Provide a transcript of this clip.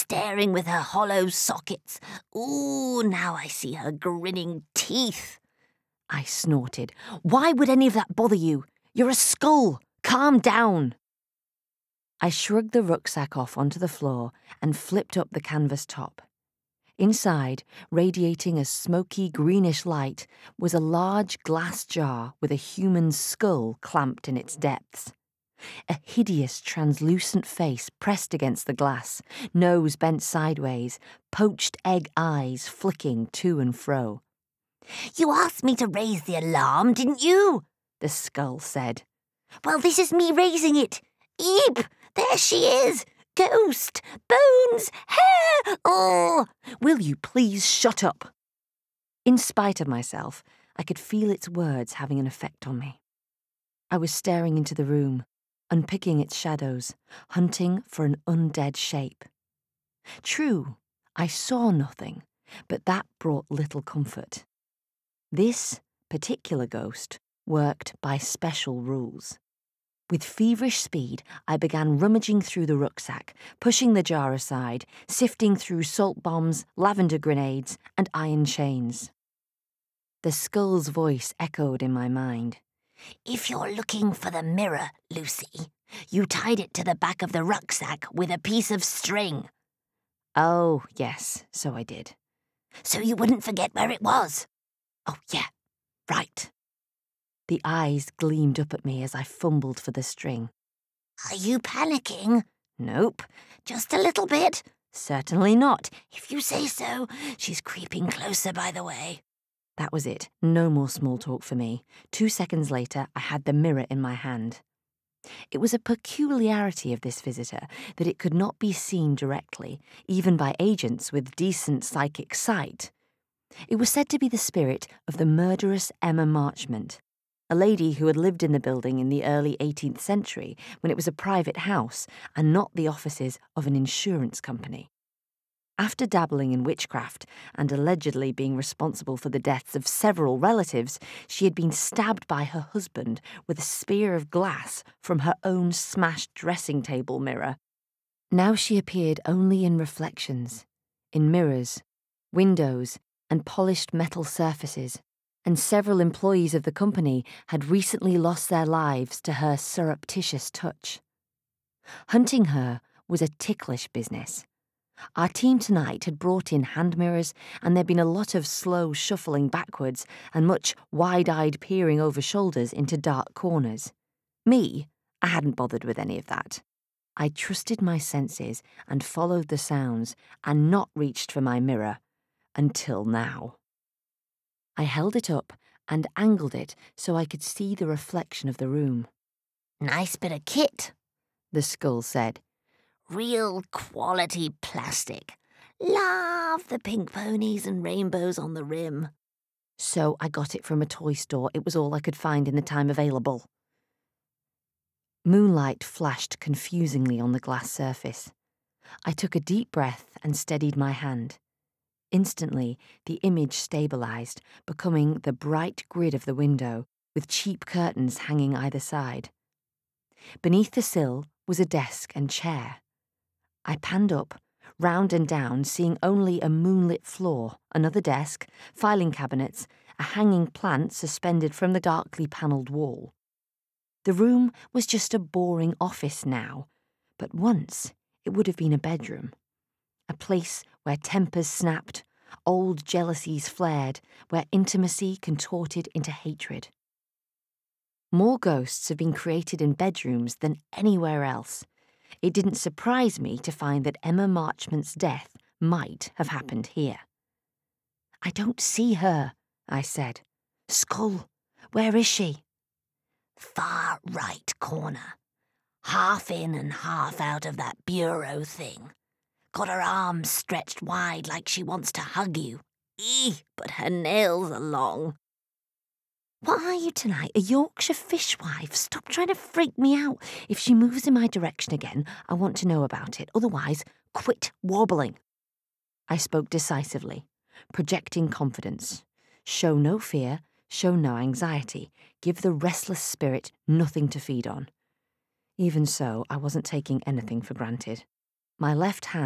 staring with her hollow sockets. Ooh, now I see her grinning teeth. I snorted. Why would any of that bother you? You're a skull. Calm down. I shrugged the rucksack off onto the floor and flipped up the canvas top. Inside, radiating a smoky greenish light, was a large glass jar with a human skull clamped in its depths. A hideous translucent face pressed against the glass, nose bent sideways, poached egg eyes flicking to and fro. "You asked me to raise the alarm, didn't you?" the skull said. "Well, this is me raising it. Eep! There she is! Ghost! Bones! Hair! Oh! Will you please shut up?" In spite of myself, I could feel its words having an effect on me. I was staring into the room, unpicking its shadows, hunting for an undead shape. True, I saw nothing, but that brought little comfort. This particular ghost worked by special rules. With feverish speed, I began rummaging through the rucksack, pushing the jar aside, sifting through salt bombs, lavender grenades, and iron chains. The skull's voice echoed in my mind. "If you're looking for the mirror, Lucy, you tied it to the back of the rucksack with a piece of string." "Oh, yes, so I did." "So you wouldn't forget where it was?" "Oh, yeah, right." The eyes gleamed up at me as I fumbled for the string. "Are you panicking?" "Nope." "Just a little bit?" "Certainly not." "If you say so. She's creeping closer, by the way." That was it. No more small talk for me. 2 seconds later, I had the mirror in my hand. It was a peculiarity of this visitor that it could not be seen directly, even by agents with decent psychic sight. It was said to be the spirit of the murderous Emma Marchmont, a lady who had lived in the building in the early 18th century when it was a private house and not the offices of an insurance company. After dabbling in witchcraft and allegedly being responsible for the deaths of several relatives, she had been stabbed by her husband with a spear of glass from her own smashed dressing table mirror. Now she appeared only in reflections, in mirrors, windows, and polished metal surfaces, and several employees of the company had recently lost their lives to her surreptitious touch. Hunting her was a ticklish business. Our team tonight had brought in hand mirrors, and there'd been a lot of slow shuffling backwards and much wide-eyed peering over shoulders into dark corners. Me, I hadn't bothered with any of that. I trusted my senses and followed the sounds and not reached for my mirror. Until now. I held it up and angled it so I could see the reflection of the room. "Nice bit of kit," the skull said. "Real quality plastic. Love the pink ponies and rainbows on the rim." "So I got it from a toy store. It was all I could find in the time available." Moonlight flashed confusingly on the glass surface. I took a deep breath and steadied my hand. Instantly, the image stabilized, becoming the bright grid of the window, with cheap curtains hanging either side. Beneath the sill was a desk and chair. I panned up, round and down, seeing only a moonlit floor, another desk, filing cabinets, a hanging plant suspended from the darkly panelled wall. The room was just a boring office now, but once it would have been a bedroom. A place where tempers snapped, old jealousies flared, where intimacy contorted into hatred. More ghosts have been created in bedrooms than anywhere else. It didn't surprise me to find that Emma Marchmont's death might have happened here. "I don't see her," I said. "Skull, where is she?" "Far right corner. Half in and half out of that bureau thing. Got her arms stretched wide like she wants to hug you. But her nails are long." "What are you tonight, a Yorkshire fishwife? Stop trying to freak me out. If she moves in my direction again, I want to know about it. Otherwise, quit wobbling." I spoke decisively, projecting confidence. Show no fear, show no anxiety. Give the restless spirit nothing to feed on. Even so, I wasn't taking anything for granted. My left hand